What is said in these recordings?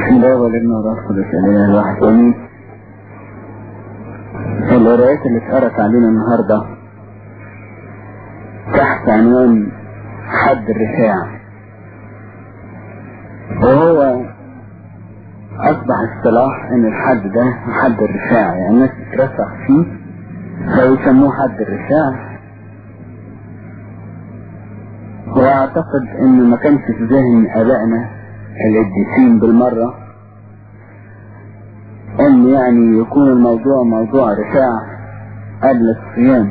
ده ولدنا ورسول الإله الواحد آمين. القراءات اللي اتقرت علينا النهاردة تحت عنوان حد الرفاع، وهو أصبح اصطلاح إن الحد ده حد الرفاع، يعني الناس تترفع فيه فيسموه حد الرفاع. وأعتقد إنه ما كانش في ذهن آبائنا القديسين بالمرة إن يعني يكون الموضوع موضوع رفاع قبل الصيام،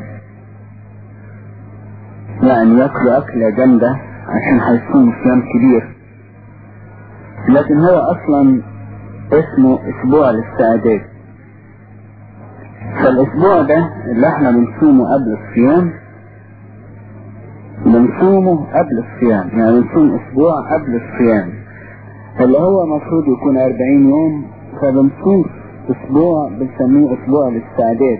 يعني ياكلوا أكلة جامدة عشان هيكون صيام كبير، لكن هو أصلا اسمه أسبوع الاستعداد. فالأسبوع ده اللي احنا بنصومه قبل الصيام بنصومه قبل الصيام، يعني بنصوم أسبوع قبل الصيام اللي هو المفروض يكون 40 يوم، فبنصوم أسبوع بنسميه أسبوع الاستعداد.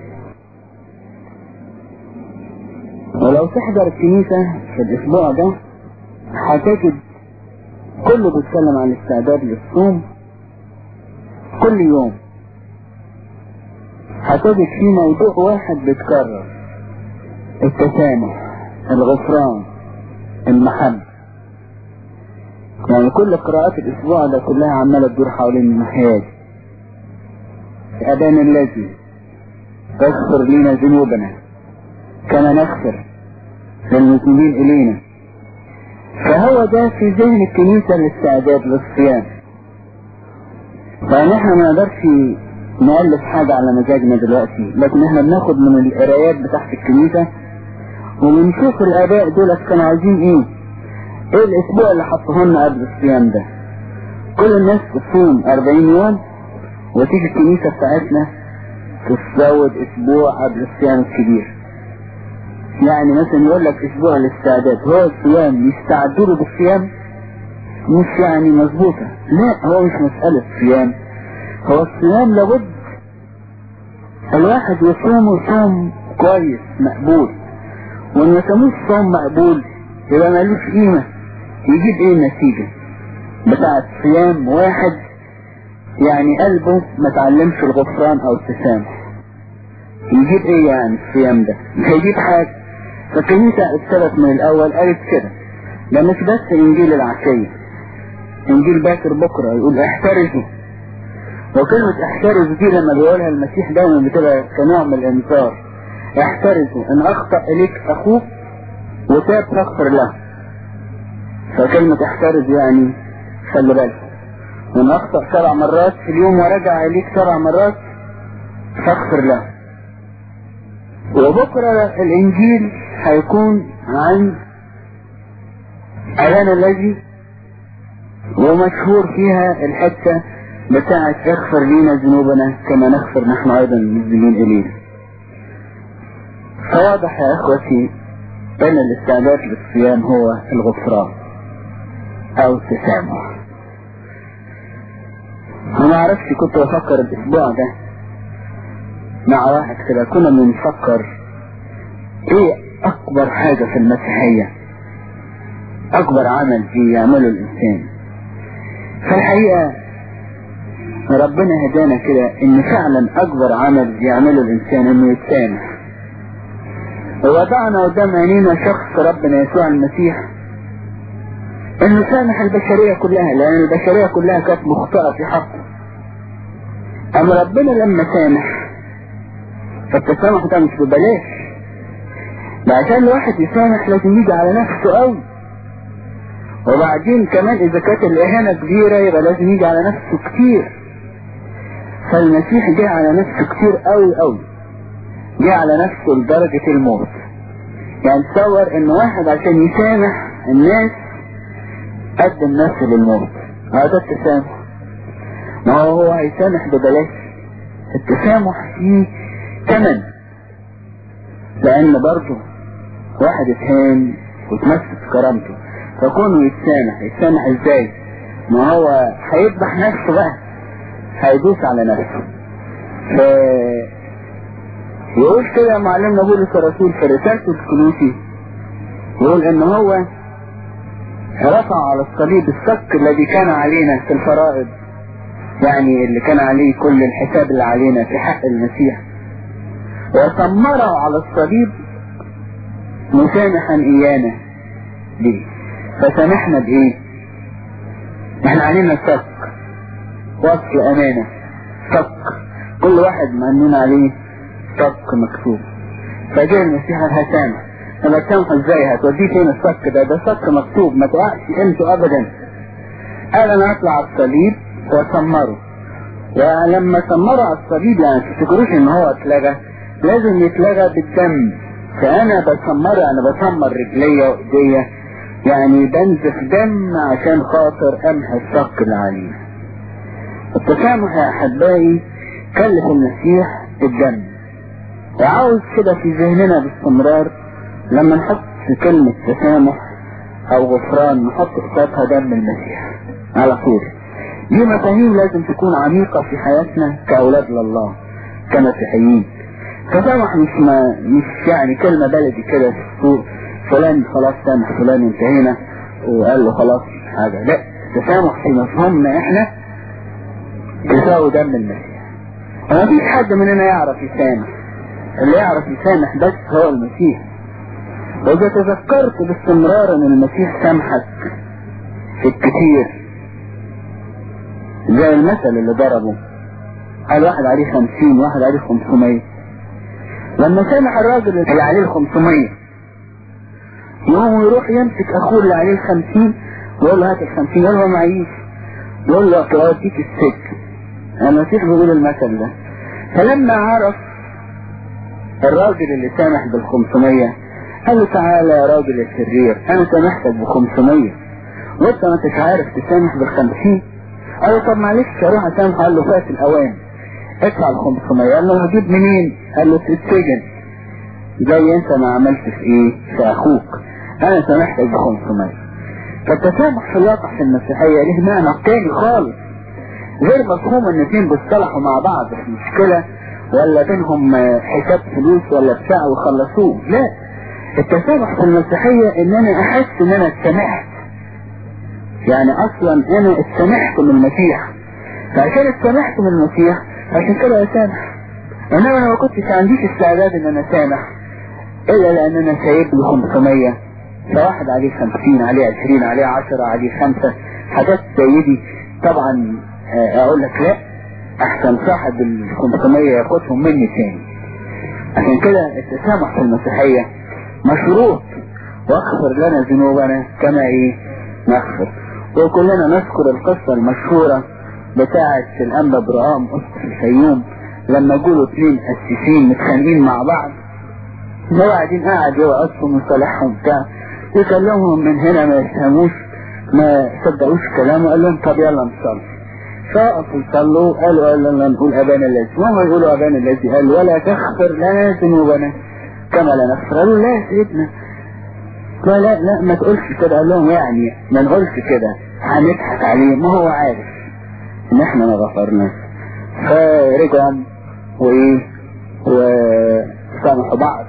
ولو تحضر الكنيسة في الأسبوع ده هتجد كله بيتكلم عن الاستعداد للصوم. كل يوم هتجد فيه موضوع واحد بيتكرر: التسامح، الغفران، المحبة. يعني كل قراءات الأسبوع ده كلها عمالة تدور حوالين الناحية دي. أبانا الذي اغفر لنا ذنوبنا كما نغفر للمذنبين إلينا. فهو ده في ذهن الكنيسة الاستعداد للصيام. فإن احنا ما نقدرش نألف حاجة على مزاجنا دلوقتي، لكن احنا بناخد من القرايات بتاعت الكنيسة وبنشوف الآباء دول كانوا عايزين ايه الأسبوع اللي حطوه لنا قبل الصيام ده. كل الناس تصوم 40 يوم وتيجي الكنيسة بتاعتنا تزود أسبوع قبل الصيام الكبير. يعني مثلا يقول لك أسبوع الاستعداد، هو الصيام يستعدوا له بالصيام؟ مش يعني مظبوطة. لا، هو مش مسألة صيام، هو الصيام لابد الواحد يصوم صوم كويس مقبول، وإن ما يسموش صوم مقبول يبقى مالوش قيمة. يجيب ايه النتيجة بتاعت صيام واحد يعني قلبه ما تعلمش الغفران او التسامح؟ يجيب ايه يعني الصيام ده؟ مش هيجيب حاجة. فالكنيسة ابتدت من الاول قالت كده، ده مش بس انجيل العشية، انجيل باكر بكرة يقول احترزوا. وكلمة احترزوا دي لما بيقولها المسيح دايما بتبقى كنوع من الانذار. احترزوا ان اخطأ اليك اخوك وتاب فاغفر له. فكلمة احترز يعني خلي بالك، وان اخطأ 7 مرات في اليوم ورجع اليك 7 مرات فاغفر له. وبكرة الانجيل هيكون عن أبانا الذي، ومشهور فيها الحتة بتاعت اغفر لنا ذنوبنا كما نغفر نحن ايضا المذنبين الينا. فواضح يا اخوتي ان الاستعداد للصيام هو الغفران او التسامح. انا عرفت كنت بفكر الاسبوع ده مع واحد كده، كنا بنفكر ايه اكبر حاجة في المسيحية، اكبر عمل يعمله الانسان. فالحقيقة ربنا هدانا كده ان فعلا اكبر عمل يعمله الانسان انه يتسامح. ووضعنا قدام عينينا شخص ربنا يسوع المسيح انه سامح البشرية كلها، لان البشرية كلها كانت مخطئة في حقه. اما ربنا لما سامح، فالتسامح ده مش ببلاش، ده عشان الواحد يسامح لازم يجي على نفسه قوي، وبعدين كمان اذا كانت الاهانة كبيرة يبقى لازم يجي على نفسه كتير. فالمسيح جه على نفسه كتير قوي قوي، جه على نفسه لدرجة الموت. يعني تصور ان واحد عشان يسامح الناس قدم نفسه للموت. هذا التسامح. ما هو هيسامح ببلاش؟ التسامح فيه ثمن، لان برضه واحد اتهان وتمسك كرامته، فكونه يتسامح ازاي؟ ما هو هيذبح نفسه بقى، هيدوس على نفسه. يقول كده معلمنا بولس الرسول في رسالته الكولوسي، يقول ان هو رفع على الصليب الشق الذي كان علينا في الفرائض يعني اللي كان عليه كل الحساب اللي علينا في حق المسيح، وثمره على الصليب مسامحا ايانا ليه. فسامحنا بايه؟ احنا علينا صك، وصف امانة، صك، كل واحد مأمون عليه صك مكتوب. فجاء المسيح هسامح. لما تسامحه ازاي؟ هتوديه فين الصك ده؟ ده صك مكتوب ما توقعش قيمته ابدا. قال انا اطلع على الصليب واسمره. ولما سمره على الصليب يعني تفتكروش ان هو اتلغى، لازم يتلغى بالدم. فانا بسمره، انا بسمر رجليا وايديا، يعني بنزف دم عشان خاطر امحي الصك اللي عليه. التسامح يا احبائي كلف المسيح الدم، وعاوز كده في ذهننا باستمرار لما نحط في كلمة تسامح او غفران نحط قصادها دم المسيح على طول. دي مفاهيم لازم تكون عميقة في حياتنا كأولاد لله كمسيحيين. تسامح مش يعني كلمة بلدي كده في السوق، فلان خلاص سامح فلان انتهينا وقال له خلاص حاجة. لا، التسامح في مفهومنا احنا تساوي دم المسيح. وما فيش حد مننا يعرف يسامح، اللي يعرف يسامح بس هو المسيح. وإذا تذكرت باستمرار ان المسيح سامحك في الكثير، زي المثل اللي ضربه، قال واحد عليه 50 واحد عليه 500. لما سامح الراجل اللي عليه 500 يوم يروح يمسك اخوه اللي عليه 50 ويقول له هات 50، يقول له معيش، يقول له اوديك السجن. المسيح بيقول المثل ده. فلما عرف الراجل اللي سامح بال500 قال له تعالى يا راجل الشرير، انا سامحتك ب500 وانت ما انتش عارف تسامح بال50. قال له طب معلش اروح اسامحه. قال له فات الاوان، ادفع ال500. قال له هجيب منين؟ قال له في السجن. زي انت ما عملت في ايه؟ في اخوك، انا سامحتك ب500. فالتسامح في الواقع في المسيحية له معنى تاني خالص، غير مفهوم ان اتنين بيتصالحوا مع بعض في مشكلة ولا بينهم حساب فلوس ولا بتاع وخلصوه. لا، التسامح في المسيحية ان انا احس ان انا اتسامحت، يعني اصلا انا اتسامحت من المسيح، فعشان اتسامحت من المسيح عشان كده اسامح. انما انا ما كنتش عنديش استعداد ان انا اسامح الا لان انا سايب له 500، فواحد عليه 50 عليه 20 عليه 10 عليه 5 حاجات زي دي. طبعا اقول لك لا، احسن صاحب ال500 ياخدهم مني تاني. عشان كده التسامح في المسيحية مشروط، واغفر لنا ذنوبنا كما ايه نغفر. وكلنا نذكر القصة المشهورة بتاعة الانبا برام اسقف الفيوم لما جولوا 2 قسيسين متخانقين مع بعض، هو قاعد يوقفهم ويصالحهم بتاع، يكلمهم من هنا ما يفهموش ما صدقوش كلامه. قال لهم طب يلا نصلي. فوقفوا يصلوا، قالوا يلا نقول ابانا الذي، وهم يقولوا ابانا الذي، قال ولا تغفر لنا ذنوبنا كما لا نغفر. قالوا لا يا سيدنا، لا لا لا ما تقولش كده. قال لهم يعني ما نقولش كده هنضحك عليه، ما هو عارف ان احنا ما غفرناش. فرجعوا وايه وسامحوا بعض.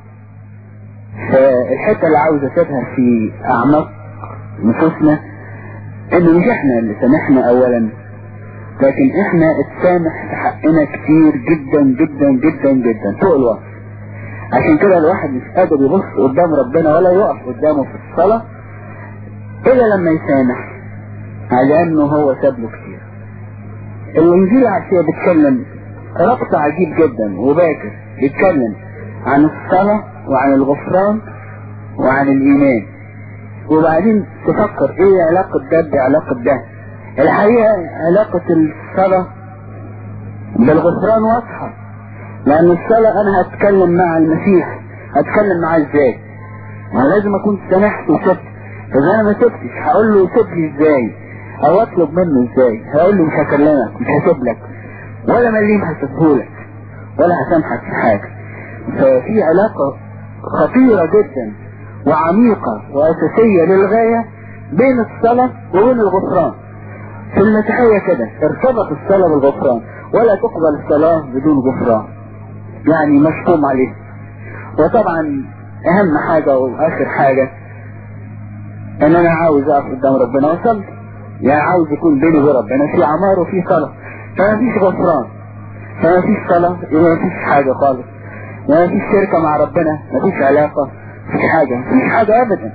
فالحتة اللي عاوز اسيبها في اعماق نفوسنا ان مش احنا اللي سامحنا اولا، لكن احنا اتسامح في حقنا كتير جدا جدا جدا جدا فوق الوصف. عشان كده الواحد مش قادر يبص قدام ربنا ولا يقف قدامه في الصلاة الا لما يسامح، على انه هو ساب له كتير. الانجيل العشية بيتكلم ربط عجيب جدا وباكر، بيتكلم عن الصلاة وعن الغفران وعن الايمان، وبعدين تفكر ايه علاقة ده بعلاقة ده. الحقيقة علاقة الصلاة بالغفران واضحة، لان الصلاة انا هتكلم مع المسيح، هتكلم معاه ازاي؟ ما لازم اكون سمحت وسبت. اذا انا ما سبتش هقول له سيب لي ازاي، او اطلب منه ازاي؟ هقول له مش هكلمك، مش هسيب لك ولا مليم هسيبهولك ولا هسامحك في حاجة. ففي علاقة خطيرة جدا وعميقة واساسية للغاية بين الصلاة وبين الغفران. في المسيحية كده ارتبط الصلاة بالغفران، ولا تقبل الصلاة بدون غفران، يعني مشتوم عليه. وطبعا اهم حاجة واخر حاجة ان انا عاوز اقف قدام ربنا واصلي، يعني عاوز يكون بيني وبين ربنا في عمار وفي صلاة. فما فيش غفران، فما فيش صلاة، يبقى ما فيش حاجة خالص، ما فيش شركة مع ربنا، ما فيش علاقة، ما فيش حاجة، ما فيش حاجة أبدا.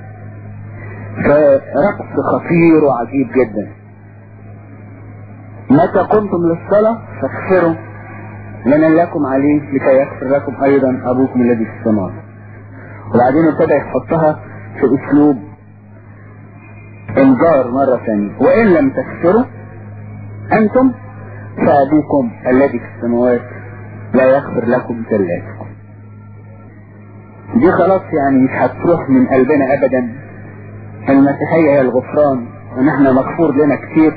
فرقص خطير وعجيب جدا. متى قمتم للصلاة فاغفروا لمن لكم عليه لكي يغفر لكم أيضا أبوكم الذي في السماء. وبعدين ابتدى يحطها في أسلوب انذار مرة ثانية، وإن لم تغفروا أنتم فأبوكم الذي في السماوات لا يغفر لكم زلاتكم. دي خلاص يعني مش هتروح من قلبنا أبدا. المسيحية هي الغفران، ونحن مغفور لنا كتير،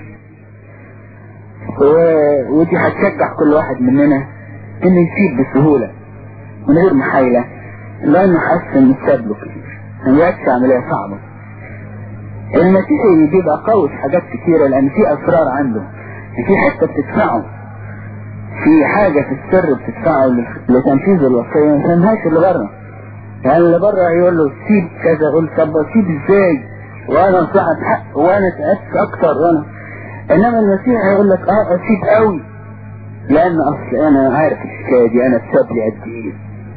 ودي هتشجع كل واحد مننا انه يسيب بسهولة من غير محايلة، لانه حاسس ان الساب له كتير، ما يبقاش عملية صعبة. المسيحي بيبقى قوي في حاجات كتيرة لان في اسرار عنده، في حتة بتدفعه، في حاجة في السر بتدفعه لتنفيذ الوصية، ما فهمهاش اللي بره. يعني اللي بره يقول له سيب كذا، يقول طب سيب ازاي وانا صاحب حق وانا تعبت اكتر وانا، انما المسيح يقول لك اسيب قوي لان اصل انا عارف الحكايه دي، انا اتساب لي قد ايه.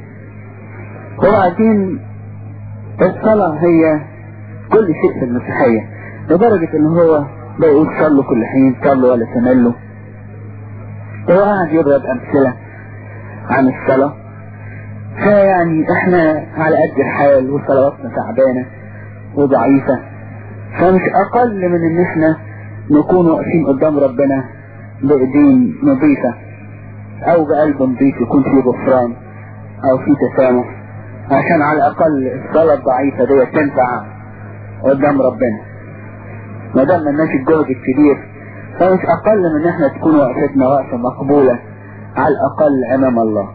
وبعدين الصلاه هي كل شيء في المسيحيه، لدرجه ان هو بيقول صلوا كل حين، صلوا ولا تملوا. هو قاعد يضرب امثله عن الصلاه، فيعني احنا على قد الحال وصلواتنا تعبانه وضعيفه، فمش اقل من ان احنا نكون واقفين قدام ربنا بايدين نظيفة او بقلب نظيف يكون فيه غفران او فيه تسامح، عشان على الاقل الصلاة الضعيفة دي تنفع قدام ربنا. ما دام مالناش الجهد الكبير، فمش اقل من ان احنا تكون وقفتنا وقفة مقبولة على الاقل امام الله.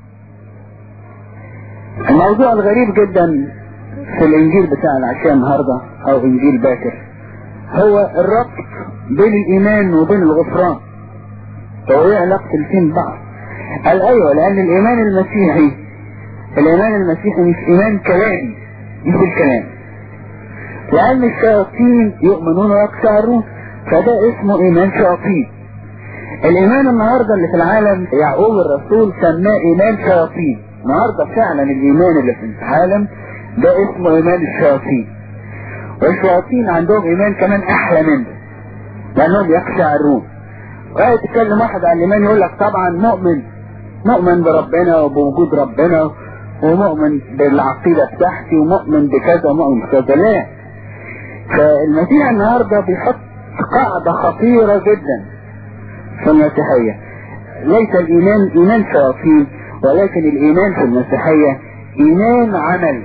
الموضوع الغريب جدا في الانجيل بتاع العشاء النهاردة او انجيل باكر هو الربط بين الايمان وبين الغفران. هو ايه علاقة الاثنين ببعض؟ قال ايوه، لان الايمان المسيحي مش ايمان كلامي، مش الكلام، لان الشياطين يؤمنون ويقشعرون، فده اسمه ايمان شياطين. الايمان النهارده اللي في العالم يعقوب الرسول سماه ايمان شياطين. النهارده فعلا الايمان اللي في العالم ده اسمه ايمان الشياطين، والشياطين عندهم ايمان كمان احلى منه لانهم يقشعرون. وقاعد تتكلم واحد عن الايمان يقول لك طبعا مؤمن بربنا وبوجود ربنا ومؤمن بالعقيدة بتاعتي ومؤمن بكذا ومؤمن بكذا. لا، فالمسيح النهاردة بيحط قاعدة خطيرة جدا في المسيحية. ليس الايمان ايمان شياطين، ولكن الايمان في المسيحية ايمان عمل.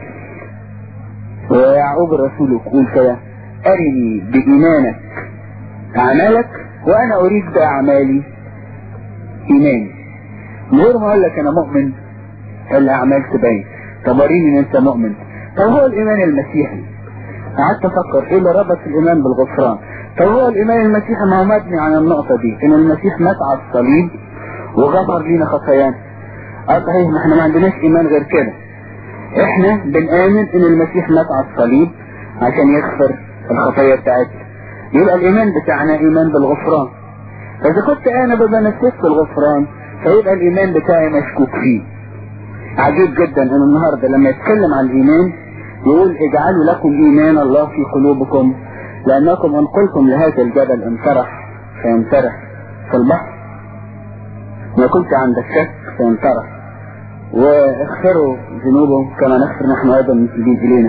ويعقوب الرسول يقول كده: ارني بايمانك اعمالك وانا اريد باعمالي ايماني. من غير ما اقول لك انا مؤمن الاعمال تبين. طب وريني ان انت مؤمن. طب هو الايمان المسيحي، قعدت افكر ايه اللي ربط الايمان بالغفران. طب هو الايمان المسيحي ما هو مبني على النقطة دي، ان المسيح مات على الصليب وغفر لينا خطايانا. صحيح، ما احنا ما عندناش ايمان غير كده. احنا بنآمن ان المسيح مات على الصليب عشان يغفر الخطايا بتاعتنا، يبقى الايمان بتاعنا ايمان بالغفران. فاذا كنت انا بنفذ الغفران فيبقى الايمان بتاعي مشكوك فيه. عجيب جدا ان النهارده لما يتكلم عن الايمان يقول: اجعلوا لكم ايمان الله في قلوبكم لانكم ان قلتم لهذا الجبل انطرح فينطرح في البحر، ما كنت عندك شك فينطرح، واغفروا ذنوبهم كما نغفر نحن ايضا المسلمين الينا.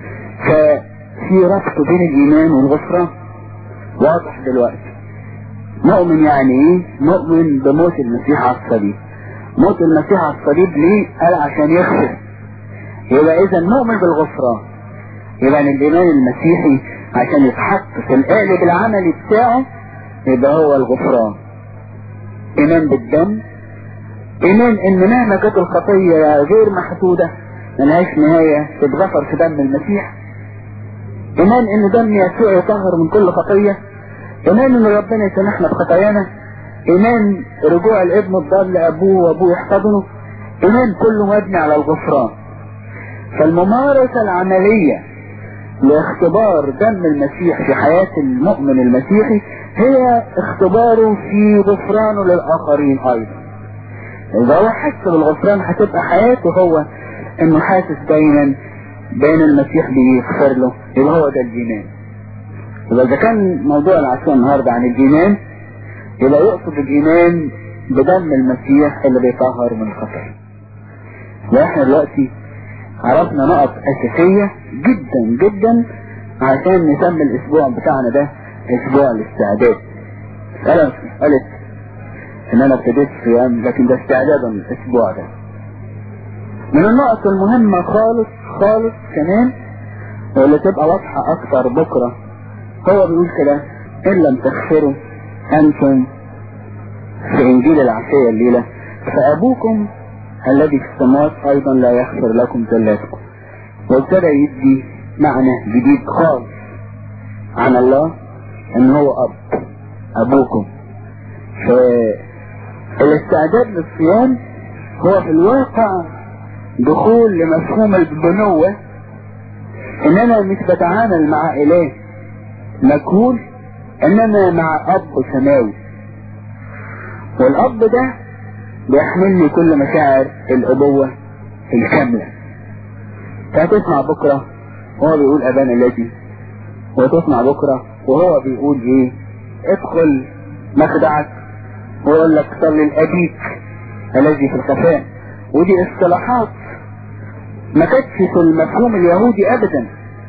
ففي ربط بين الايمان والغفران واضح دلوقتي. مؤمن يعني ايه؟ مؤمن بموت المسيح على الصليب. موت المسيح على الصليب ليه؟ قال عشان يغفر. يبقى اذا مؤمن بالغفران. يبقى الايمان المسيحي عشان يتحط في القالب العملي بتاعه يبقى هو الغفران. ايمان بالدم، ايمان ان مهما كانت الخطية غير محدودة ملهاش نهاية تتغفر في دم المسيح. ايمان ان دم يسوع يطهر من كل خطية. ايمان ان ربنا يسامحنا بخطايانا. ايمان رجوع الابن الضال لابوه وابوه يحتضنه. ايمان كله مبني على الغفران. فالممارسة العملية لاختبار دم المسيح في حياة المؤمن المسيحي هي اختباره في غفرانه للآخرين أيضا. إذا هو حس بالغفران هتبقى حياته هو إنه حاسس دايما بين المسيح بيغفر له، يبقى هو ده الإيمان. يبقى إذا كان موضوع العشاء النهاردة عن الإيمان، يبقى يقصد الإيمان بدم المسيح اللي بيطهر من الخطر. واحنا دلوقتي عرفنا نقط أساسية جدا جدا عشان نسمي الأسبوع بتاعنا ده أسبوع الاستعداد. قالت إن أنا ابتديت صيام، لكن ده استعدادا للأسبوع ده. من النقط المهمة خالص خالص كمان واللي تبقى واضحة أكتر بكرة، هو بيقول كده: إن لم تغفروا أنتم في إنجيل العشية الليلة فأبوكم الذي في السماوات أيضا لا يغفر لكم زلاتكم. وابتدى يدي معنى جديد خالص عن الله، إن هو أبوكم. فالاستعداد للصيام هو في الواقع دخول لمفهوم البنوة، إن أنا مش بتعامل مع إله مجهول، إنما مع أب سماوي، والأب ده بيحملني كل مشاعر الأبوة الكاملة. فهتسمع بكرة وهو بيقول أبانا الذي، وتسمع بكرة وهو بيقول إيه؟ ادخل مخدعك، ويقول لك صلي لأبيك الذي في الخفاء. ودي اصطلاحات ما كانتش في المفهوم اليهودي أبدا.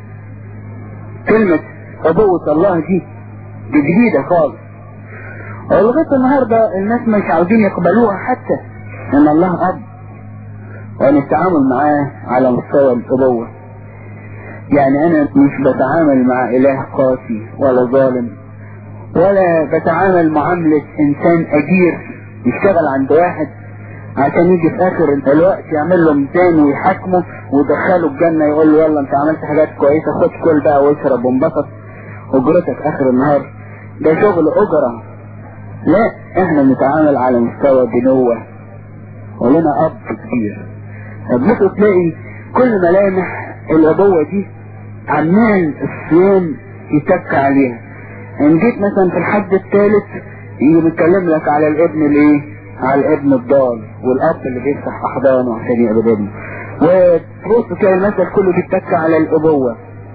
كلمة أبوة الله دي جديدة خالص، ولغاية النهاردة الناس مش عاوزين يقبلوها، حتى ان الله اب وان التعامل معاه على مستوى الابوة. يعني انا مش بتعامل مع اله قاسي ولا ظالم، ولا بتعامل معاملة انسان اجير يشتغل عند واحد عشان يجي في اخر الوقت يعمل له ميزان ويحاكمه ويدخله الجنة، يقول له يلا انت عملت حاجات كويسة، خد كل بقى واشرب وانبسط اجرتك اخر النهار. ده شغل اجرة. لا، احنا بنتعامل على مستوى بنوة، ولنا اب كبير. هتبصوا تلاقي كل ملامح الابوة دي عمال الصيام يتك عليها. ان جيت مثلا في الحد الثالث يجي بيتكلم لك على الابن الايه؟ على الابن الضال، والاب اللي بيفتح احضانه عشان يقبل ابنه. وتبص تلاقي المثل كله بيتك على الابوة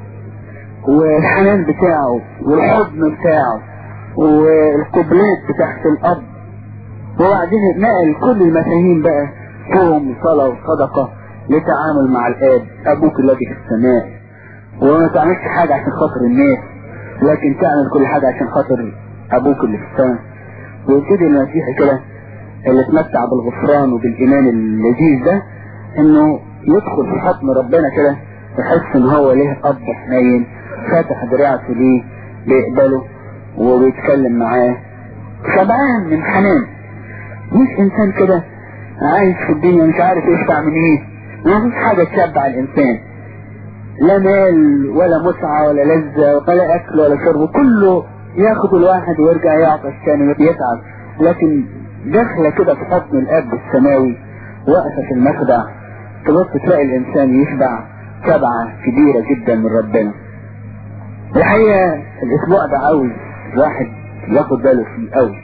والحنان بتاعه والحضن بتاعه والقبلات بتاعت الاب. وبعدين نقل كل المفاهيم بقى، صوم وصلاة وصدقة لتعامل مع الاب، ابوك الذي في السماء. وما تعملش حاجة عشان خاطر الناس، لكن تعمل كل حاجة عشان خاطر ابوك اللي في السماء. ويبتدي المسيح كده اللي اتمتع بالغفران وبالايمان اللذيذ ده، انه يدخل في حضن ربنا كده، يحس ان هو ليه اب حنين فاتح دراعته ليه بيقبله وبيتكلم معاه شبعان من حنان. مش انسان كده عايش في الدنيا مش عارف يشبع من ايه. ما فيش حاجة تشبع الانسان، لا مال ولا متعة ولا لذة ولا اكل ولا شرب، كله ياخد الواحد ويرجع يعطى الثاني ويتعب. لكن داخله كده في حضن الاب السماوي واقفة في المخدع، تبص تلاقي الانسان يشبع شبعة كبيرة جدا من ربنا. الحقيقة الاسبوع ده عاوز واحد ياخد باله فيه قوي،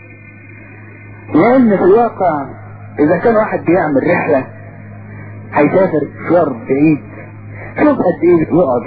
لان في الواقع اذا كان واحد بيعمل رحلة هيسافر مشوار بعيد، شوف قد ايه يقعد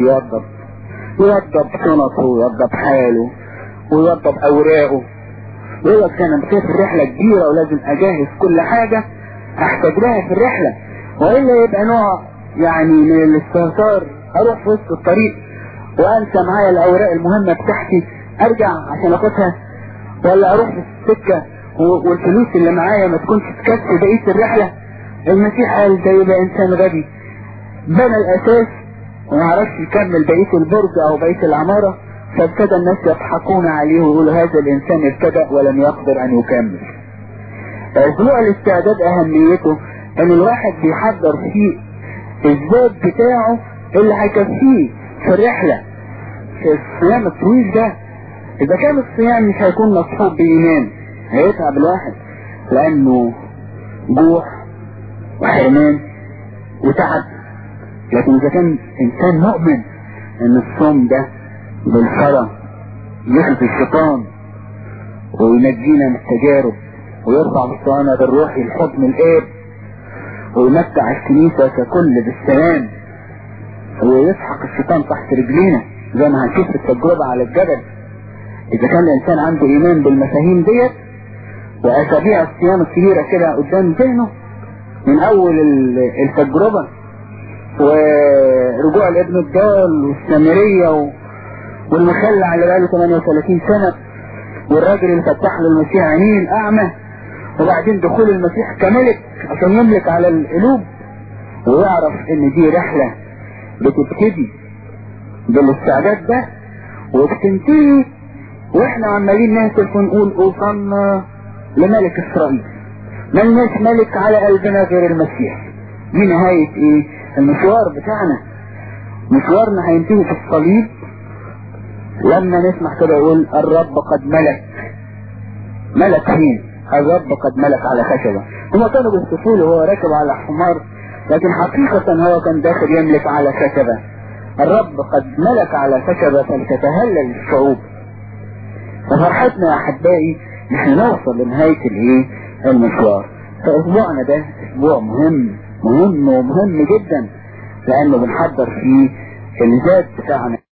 يوضب شنطه ويوضب حاله ويوضب اوراقه، ويقول لك انا مسافر رحلة كبيرة ولازم اجهز كل حاجة احتاج لها في الرحلة، والا يبقى نوع يعني من الاستهتار. اروح في وسط الطريق وانسى معايا الاوراق المهمة بتاعتي ارجع عشان اخدها، ولا اروح في السكة والفلوس اللي معايا ما تكونش تكفي بقية الرحلة. المسيح قال ده يبقى انسان غبي بنى الاساس وما عرفش يكمل بقية البرج او بقية العمارة، فابتدى الناس يضحكون عليه ويقولوا هذا الانسان ابتدأ ولم يقدر ان يكمل. اسبوع الاستعداد اهميته ان الواحد بيحضر فيه الذات بتاعه اللي هيكفيه في الرحلة، في الصيام الطويل ده. اذا كان الصيام مش هيكون مصحوب بايمان هيتعب الواحد، لانه جوع وحرمان وتعب. لكن اذا كان انسان مؤمن ان الصوم ده بالصلاة يخفي الشيطان وينجينا من التجارب ويرفع مستوانا بالروحي لحضن الآب ويمتع الكنيسة ككل بالسلام ويسحق الشيطان تحت رجلينا زي ما هنشوف في التجربة على الجبل. اذا كان الانسان عنده ايمان بالمفاهيم ديت واسابيع الصيام الكبيرة كده قدام ذهنه من اول التجربة ورجوع الابن الضال والسامرية والمخلع اللي بقاله 38 سنة والراجل اللي فتح له المسيح عينيه الاعمى وبعدين دخول المسيح كملك عشان يملك على القلوب ويعرف ان دي رحلة بتبتدي بالاستعداد ده وبتنتهي واحنا عمالين نهتف ونقول اوصلنا لملك اسرائيل. ملناش ملك على قلبنا غير المسيح. دي نهاية ايه المشوار بتاعنا. مشوارنا هينتهي في الصليب لما نسمع كده يقول الرب قد ملك. ملك فين؟ الرب قد ملك على خشبة. هما كانوا بيصفوا له وهو راكب على حمار لكن حقيقة هو كان داخل يملك على خشبة. الرب قد ملك على خشبة فلتتهلل الشعوب. ففرحتنا يا احبائي نحن نوصل لنهاية الايه المشوار. فاسبوعنا ده اسبوع مهم ومهم جدا لانه بنحضر فيه الذات بتاعنا.